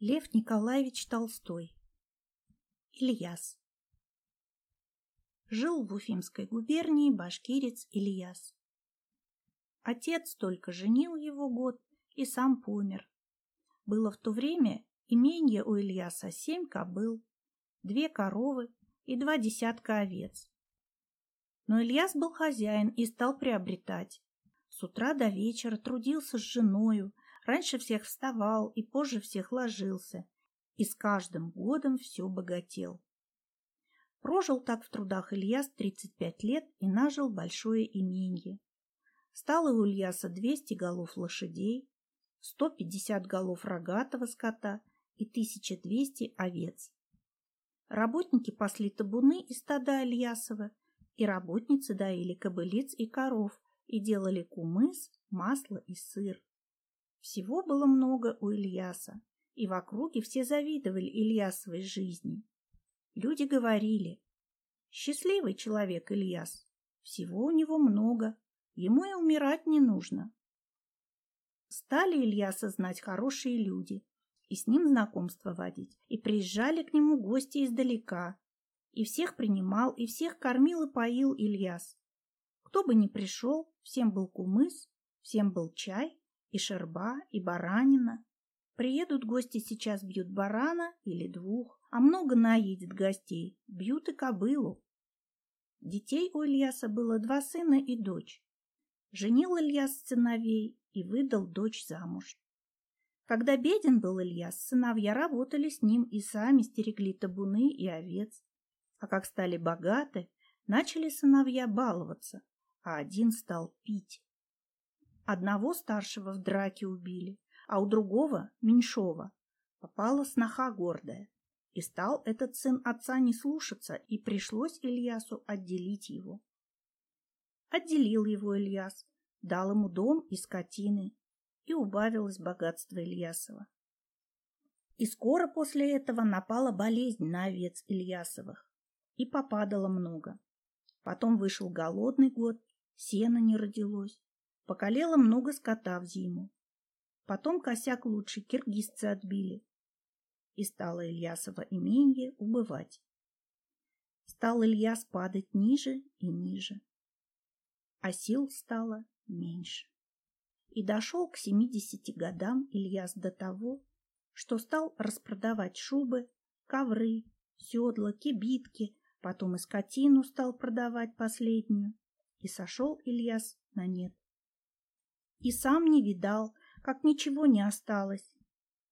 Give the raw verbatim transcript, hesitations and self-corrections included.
Лев Николаевич Толстой. Ильяс. Жил в Уфимской губернии башкирец Ильяс. Отец только женил его год и сам помер. Было в то время именье у Ильяса семь кобыл, две коровы и два десятка овец. Но Ильяс был хозяин и стал приобретать. С утра до вечера трудился с женою, раньше всех вставал и позже всех ложился, и с каждым годом все богател. Прожил так в трудах Ильяс тридцать пять лет и нажил большое именье. Стало у Ильяса двести голов лошадей, сто пятьдесят голов рогатого скота и тысяча двести овец. Работники пасли табуны и стада Ильясова, и работницы доили кобылиц и коров и делали кумыс, масло и сыр. Всего было много у Ильяса, и в округе все завидовали Ильясовой жизни. Люди говорили: «Счастливый человек Ильяс, всего у него много, ему и умирать не нужно». Стали Ильяса знать хорошие люди, и с ним знакомство водить, и приезжали к нему гости издалека, и всех принимал, и всех кормил и поил Ильяс. Кто бы ни пришел, всем был кумыс, всем был чай, и шерба, и баранина. Приедут гости, сейчас бьют барана или двух, а много наедет гостей, бьют и кобылу. Детей у Ильяса было два сына и дочь. Женил Ильяс сыновей и выдал дочь замуж. Когда беден был Ильяс, сыновья работали с ним и сами стерегли табуны и овец. А как стали богаты, начали сыновья баловаться, а один стал пить. Одного старшего в драке убили, а у другого, меньшого, попала сноха гордая. И стал этот сын отца не слушаться, и пришлось Ильясу отделить его. Отделил его Ильяс, дал ему дом и скотины, и убавилось богатство Ильясова. И скоро после этого напала болезнь на овец Ильясовых, и попадало много. Потом вышел голодный год, сена не родилось, поколело много скота в зиму. Потом косяк лучший киргизцы отбили, и стало Ильясово именье убывать. Стал Ильяс падать ниже и ниже, а сил стало меньше. И дошел к семидесяти годам Ильяс до того, что стал распродавать шубы, ковры, седла, кибитки, потом и скотину стал продавать последнюю, и сошел Ильяс на нет. И сам не видал, как ничего не осталось,